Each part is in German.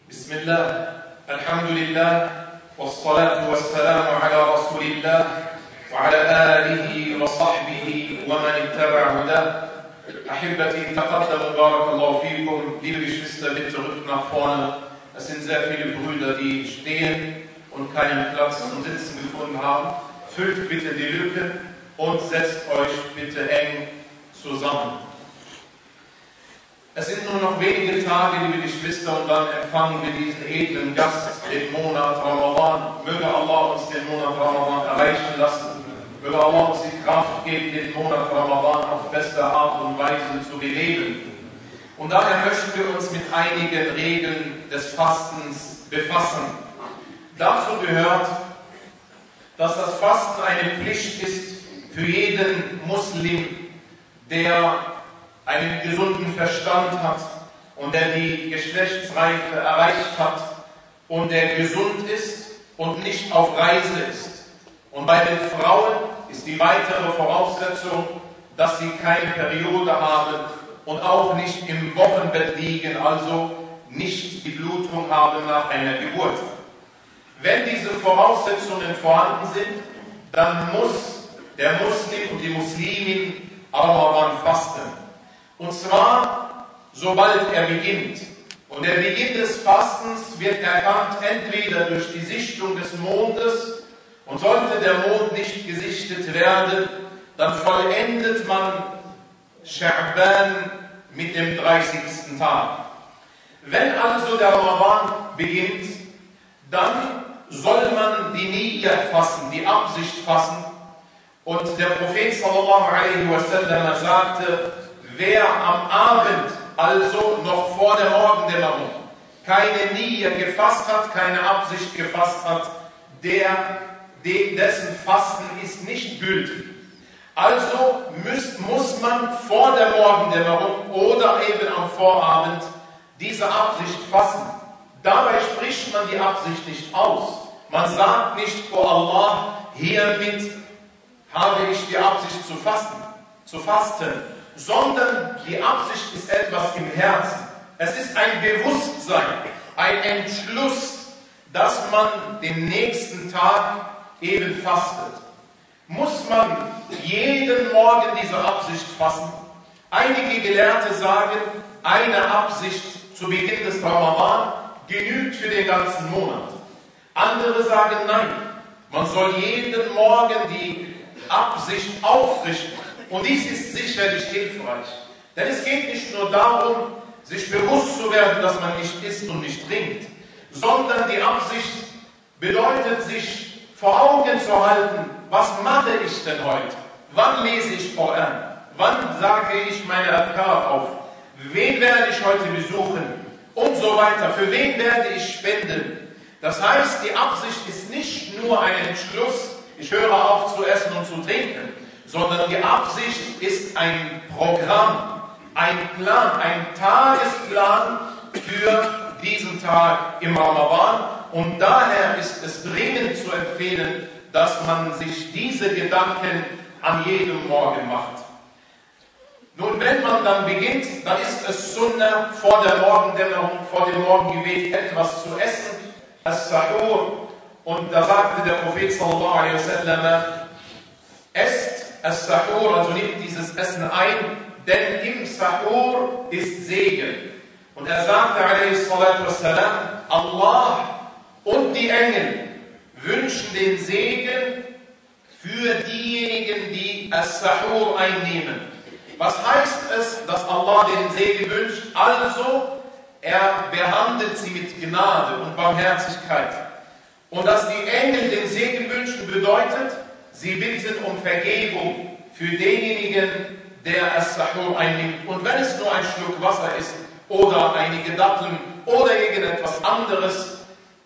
Bismillah, Alhamdulillah, wassalatu wassalamu ala Rasulillah, wa ala alihi wa sahbihi wa man ittaba hudah. Ahibbati, taqaddamu, barakallahu fikum. Liebe Geschwister, bitte rückt nach vorne. Es sind sehr viele Brüder, die stehen und keinen Platz zum Sitzen gefunden haben. Füllt bitte die Lücke und setzt euch bitte eng zusammen. Es sind nur noch wenige Tage, liebe Geschwister, und dann empfangen wir diesen edlen Gast, den Monat Ramadan. Möge Allah uns den Monat Ramadan erreichen lassen. Möge Allah uns die Kraft geben, den Monat Ramadan auf beste Art und Weise zu beleben. Und daher möchten wir uns mit einigen Regeln des Fastens befassen. Dazu gehört, dass das Fasten eine Pflicht ist für jeden Muslim, der einen gesunden Verstand hat und der die Geschlechtsreife erreicht hat und der gesund ist und nicht auf Reise ist. Und bei den Frauen ist die weitere Voraussetzung, dass sie keine Periode haben und auch nicht im Wochenbett liegen, also nicht die Blutung haben nach einer Geburt. Wenn diese Voraussetzungen vorhanden sind, dann muss der Muslim und die Muslimin Ramadan fasten. Und zwar, sobald er beginnt. Und der Beginn des Fastens wird erkannt entweder durch die Sichtung des Mondes, und sollte der Mond nicht gesichtet werden, dann vollendet man Scha'ban mit dem 30. Tag. Wenn also der Ramadan beginnt, dann soll man die Niyya fassen, die Absicht fassen. Und der Prophet sallallahu alaihi wasallam sagte, wer am Abend, also noch vor der Morgendämmerung, keine Niyya gefasst hat, keine Absicht gefasst hat, dessen Fasten ist nicht gültig. Also muss man vor der Morgendämmerung oder eben am Vorabend diese Absicht fassen. Dabei spricht man die Absicht nicht aus. Man sagt nicht, oh Allah, hiermit habe ich die Absicht zu fasten, sondern die Absicht ist etwas im Herzen. Es ist ein Bewusstsein, ein Entschluss, dass man den nächsten Tag eben fastet. Muss man jeden Morgen diese Absicht fassen? Einige Gelehrte sagen, eine Absicht zu Beginn des Ramadan genügt für den ganzen Monat. Andere sagen nein, man soll jeden Morgen die Absicht auffrischen. Und dies ist sicherlich hilfreich. Denn es geht nicht nur darum, sich bewusst zu werden, dass man nicht isst und nicht trinkt, sondern die Absicht bedeutet, sich vor Augen zu halten, was mache ich denn heute? Wann lese ich Koran? Wann sage ich meine Adkar auf? Wen werde ich heute besuchen? Und so weiter. Für wen werde ich spenden? Das heißt, die Absicht ist nicht nur ein Entschluss, ich höre auf zu essen und zu trinken, sondern die Absicht ist ein Programm, ein Plan, ein Tagesplan für diesen Tag im Ramadan. Und daher ist es dringend zu empfehlen, dass man sich diese Gedanken an jedem Morgen macht. Nun, wenn man dann beginnt, dann ist es Sunnah, vor der Morgendämmerung, vor dem Morgengebet etwas zu essen, As-Sahur. Und da sagte der Prophet sallallahu alaihi wasallam, esst As-Sahur, also nehmt dieses Essen ein, denn im Sahur ist Segen. Und er sagte alaihi salatu wassalam, Allah und die Engel wünschen den Segen für diejenigen, die As-Sahur einnehmen. Was heißt es, dass Allah den Segen wünscht? Also, er behandelt sie mit Gnade und Barmherzigkeit. Und dass die Engel den Segen wünschen, bedeutet, sie bitten um Vergebung für denjenigen, der As-Sahur einnimmt. Und wenn es nur ein Schluck Wasser ist, oder einige Datteln, oder irgendetwas anderes,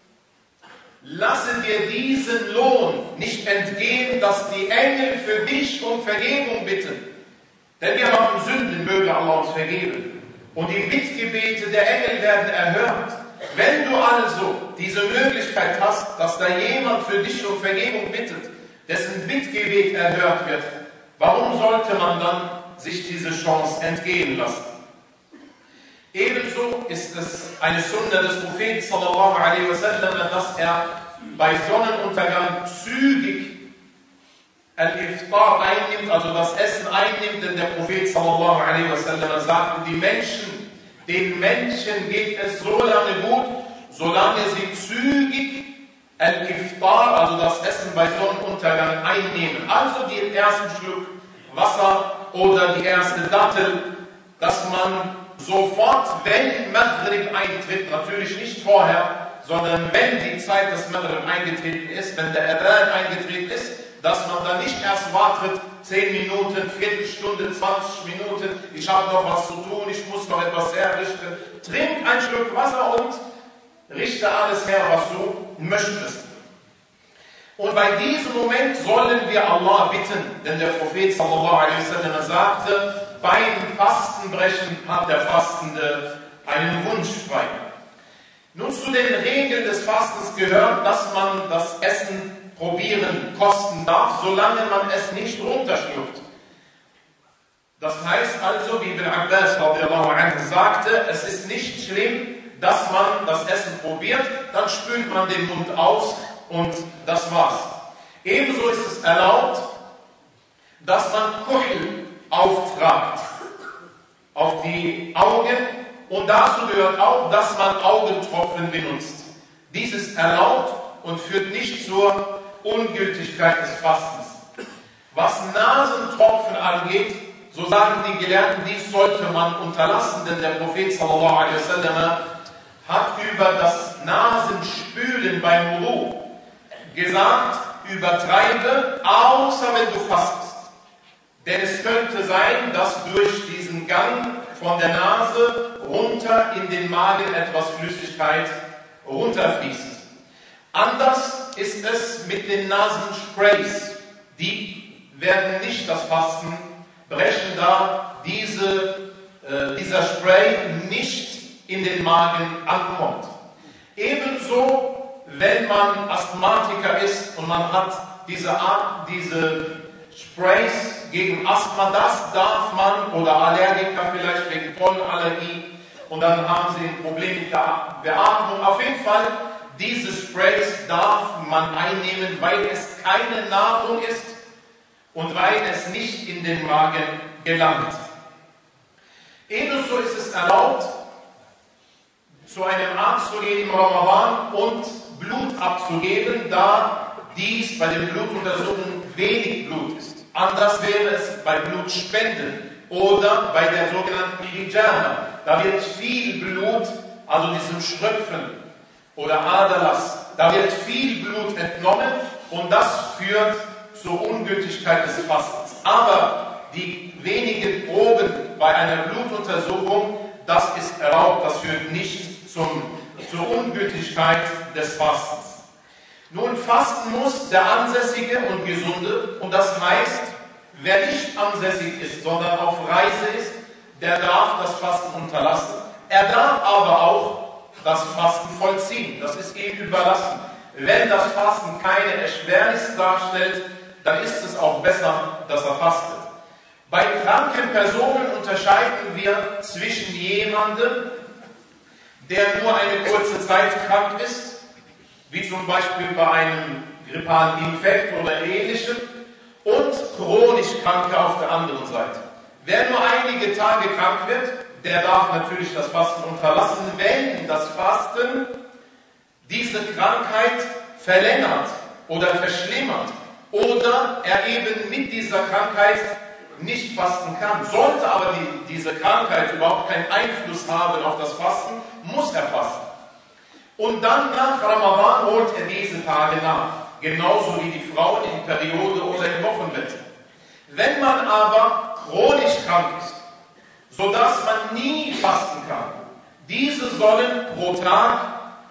lasse dir diesen Lohn nicht entgehen, dass die Engel für dich um Vergebung bitten. Denn wir haben Sünden, möge Allah uns vergeben. Und die Bittgebete der Engel werden erhört. Wenn du also diese Möglichkeit hast, dass da jemand für dich um Vergebung bittet, dessen Bittgebet erhört wird, warum sollte man dann sich diese Chance entgehen lassen? Ebenso ist es eine Sunna des Propheten sallallahu alaihi wasallam, dass er bei Sonnenuntergang zügig Al-Iftar einnimmt, also das Essen einnimmt, denn der Prophet sallallahu alaihi wasallam sagte, den Menschen geht es so lange gut, solange sie zügig Al-Iftar, also das Essen bei Sonnenuntergang einnehmen. Also den ersten Schluck Wasser oder die erste Dattel, dass man sofort, wenn Maghrib eintritt, natürlich nicht vorher, sondern wenn die Zeit des Maghrib eingetreten ist, wenn der Adhan eingetreten ist, dass man dann nicht erst wartet, 10 Minuten, Viertelstunde, 20 Minuten, ich habe noch was zu tun, ich muss noch etwas herrichten. Trink einen Schluck Wasser und richte alles her, was du möchtest. Und bei diesem Moment sollen wir Allah bitten, denn der Prophet sallallahu alaihi wasallam sagte, beim Fastenbrechen hat der Fastende einen Wunsch frei. Nun, zu den Regeln des Fastens gehört, dass man das Essen probieren, kosten darf, solange man es nicht runterschluckt. Das heißt also, wie Ibn Abbas radiallahu anhu sagte, es ist nicht schlimm, dass man das Essen probiert, dann spült man den Mund aus und das war's. Ebenso ist es erlaubt, dass man Kuhl auftragt auf die Augen und dazu gehört auch, dass man Augentropfen benutzt. Dies ist erlaubt und führt nicht zur Ungültigkeit des Fastens. Was Nasentropfen angeht, so sagen die Gelehrten, dies sollte man unterlassen, denn der Prophet sallallahu alaihi wasallam hat über das Nasenspülen beim Wudu gesagt, übertreibe, außer wenn du fastest. Denn es könnte sein, dass durch diesen Gang von der Nase runter in den Magen etwas Flüssigkeit runterfließt. Anders ist es mit den Nasensprays. Die werden nicht das Fasten brechen, da dieser Spray nicht in den Magen ankommt. Ebenso, wenn man Asthmatiker ist und man hat diese Sprays gegen Asthma, das darf man, oder Allergiker vielleicht wegen Pollenallergie, und dann haben sie ein Problem mit der Beatmung. Auf jeden Fall, diese Sprays darf man einnehmen, weil es keine Nahrung ist und weil es nicht in den Magen gelangt. Ebenso ist es erlaubt, zu einem Arzt zu gehen im Ramadan und Blut abzugeben, da dies bei den Blutuntersuchungen wenig Blut ist. Anders wäre es bei Blutspenden oder bei der sogenannten Hijama. Da wird viel Blut, also diesem Schröpfen oder Aderlass, da wird viel Blut entnommen und das führt zur Ungültigkeit des Fastens. Aber die wenigen Proben bei einer Blutuntersuchung, das ist erlaubt, das führt nicht zur Ungültigkeit des Fastens. Nun, fasten muss der Ansässige und Gesunde, und das heißt, wer nicht ansässig ist, sondern auf Reise ist, der darf das Fasten unterlassen. Er darf aber auch das Fasten vollziehen. Das ist ihm überlassen. Wenn das Fasten keine Erschwernis darstellt, dann ist es auch besser, dass er fastet. Bei kranken Personen unterscheiden wir zwischen jemandem, der nur eine kurze Zeit krank ist, wie zum Beispiel bei einem grippalen Infekt oder ähnlichem, und chronisch Kranke auf der anderen Seite. Wer nur einige Tage krank wird, der darf natürlich das Fasten unterlassen, wenn das Fasten diese Krankheit verlängert oder verschlimmert oder er eben mit dieser Krankheit nicht fasten kann. Sollte aber diese Krankheit überhaupt keinen Einfluss haben auf das Fasten, muss er fasten. Und dann nach Ramadan holt er diese Tage nach. Genauso wie die Frauen in Periode oder im Wochenbett. Wenn man aber chronisch krank ist, sodass man nie fasten kann, diese sollen pro Tag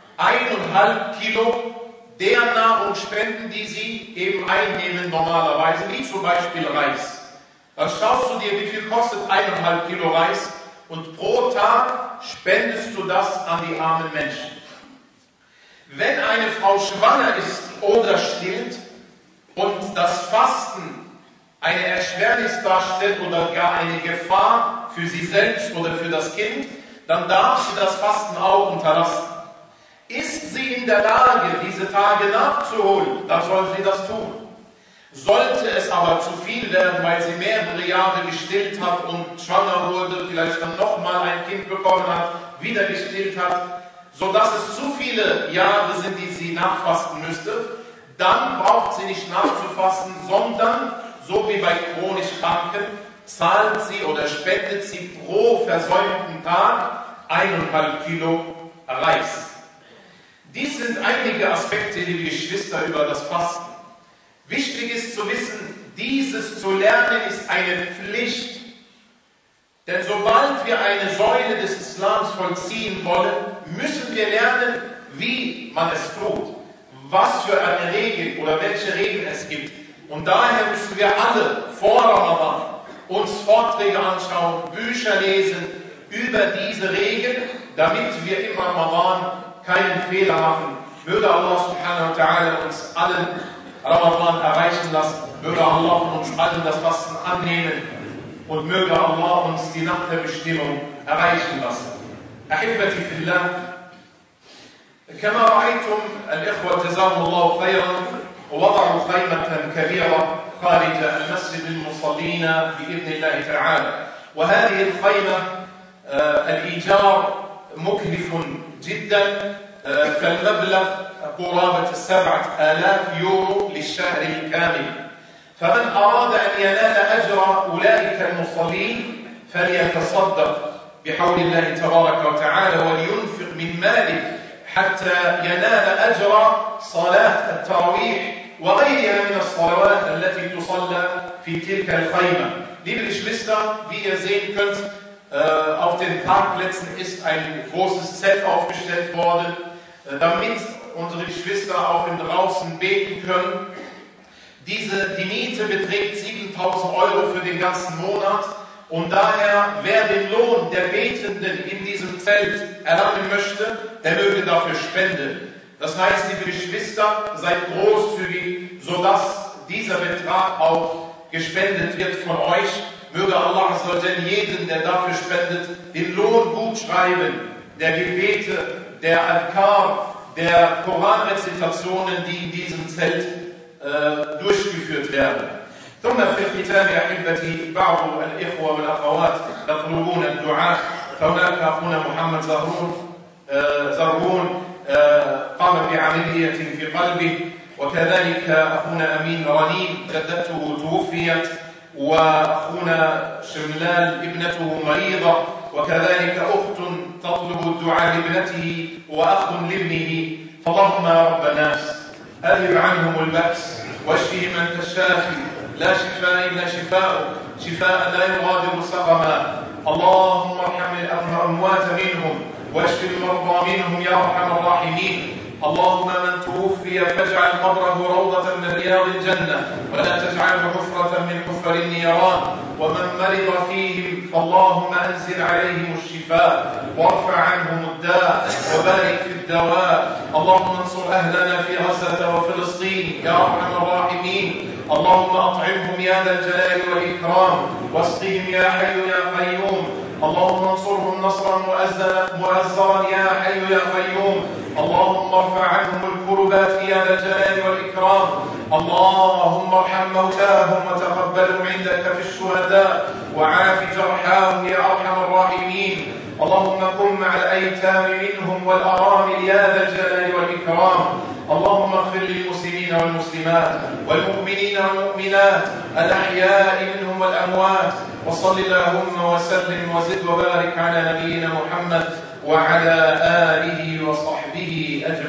1,5 Kilo der Nahrung spenden, die sie eben einnehmen normalerweise, wie zum Beispiel Reis. Dann schaust du dir, wie viel kostet 1,5 Kilo Reis, und pro Tag spendest du das an die armen Menschen. Wenn eine Frau schwanger ist oder stillt und das Fasten eine Erschwernis darstellt oder gar eine Gefahr für sie selbst oder für das Kind, dann darf sie das Fasten auch unterlassen. Ist sie in der Lage, diese Tage nachzuholen, dann soll sie das tun. Sollte es aber zu viel werden, weil sie mehrere Jahre gestillt hat und schwanger wurde, vielleicht dann nochmal ein Kind bekommen hat, wieder gestillt hat, sodass es zu viele Jahre sind, die sie nachfasten müsste, dann braucht sie nicht nachzufasten, sondern, so wie bei chronisch Kranken, zahlt sie oder spendet sie pro versäumten Tag 1,5 Kilo Reis. Dies sind einige Aspekte, liebe Geschwister, über das Fasten. Wichtig ist zu wissen, dieses zu lernen ist eine Pflicht. Denn sobald wir eine Säule des Islams vollziehen wollen, müssen wir lernen, wie man es tut, was für eine Regel oder welche Regeln es gibt. Und daher müssen wir alle vor Ramadan uns Vorträge anschauen, Bücher lesen über diese Regeln, damit wir im Ramadan keinen Fehler machen. Möge Allah subhanahu wa ta'ala uns allen Ramadan erreichen lassen. Möge Allah von uns allen das Fasten annehmen und möge Allah uns die Nacht der Bestimmung erreichen lassen. Ahibbati fillah, كما رأيتم الإخوة جزاهم الله خيرا ووضعوا خيمة كبيرة خارج المسجد للمصلين بإذن الله تعالى. وهذه الخيمة الإيجار مكلف جدا، فالمبلغ قرابة 7,000 يورو للشهر الكامل. فمن أراد أن ينال أجر أولئك المصلين فليتصدق بحول الله تبارك وتعالى ولينفق من ماله حتى ينال أجر صلاة التراويح وغيرها من الصلوات التي تصلى في تلك الخيمة. Liebe Geschwister, wie ihr sehen könnt, auf den Parkplätzen ist ein großes Zelt aufgestellt worden, damit unsere Geschwister auch im Draußen beten können. Die Miete beträgt 7.000 Euro für den ganzen Monat. Und daher, wer den Lohn der Betenden in diesem Zelt erlangen möchte, der möge dafür spenden. Das heißt, liebe Geschwister, seid großzügig, sodass dieser Betrag auch gespendet wird von euch. Möge Allah jeden, der dafür spendet, den Lohn gut schreiben, der Gebete, der Adkar, der Koranrezitationen, die in diesem Zelt durchgeführt werden. ثم في الختام أحبتي بعض الإخوة والأخوات يطلبون الدعاء، فهناك أخونا محمد زرون قام بعملية في قلبه، وكذلك أخونا أمين رنيم جدته توفيت، وأخونا شملال ابنته مريضة، وكذلك أخت تطلب الدعاء لابنته وأخ لابنه. فاللهم يا رب الناس أذهب عنهم البأس واشفهم أنت الشافي، لا شفاء إلا شفاءك، شفاء لا يغادر سقما. اللهم ارحم الأموات منهم واشف المرضى منهم يا أرحم الراحمين. اللهم من توفي فاجعل قبره روضة من رياض الجنة ولا تجعله حفرة من حفر النيران. ومن مرض فيهم فاللهم أنزل عليهم الشفاء وارفع عنهم الداء وبارك في الدواء. اللهم انصر أهلنا في غزة وفلسطين يا أرحم الراحمين. اللهم أطعمهم يا ذا الجلال والإكرام واسقهم يا حي يا قيوم. اللهم انصرهم نصرا مؤزرا يا حي يا قيوم. اللهم ارفع عنهم الكربات يا ذا الجلال والإكرام. اللهم ارحم موتاهم وتقبلهم عندك في الشهداء وعاف جرحاهم يا أرحم الراحمين. اللهم كن مع الأيتام منهم والأرامل يا ذا الجلال والإكرام. اللهم اغفر للمسلمين والمسلمات والمؤمنين والمؤمنات الأحياء منهم والأموات. وصل اللهم وسلم وزد وبارك على نبينا محمد وعلى آله وصحبه أجمعين.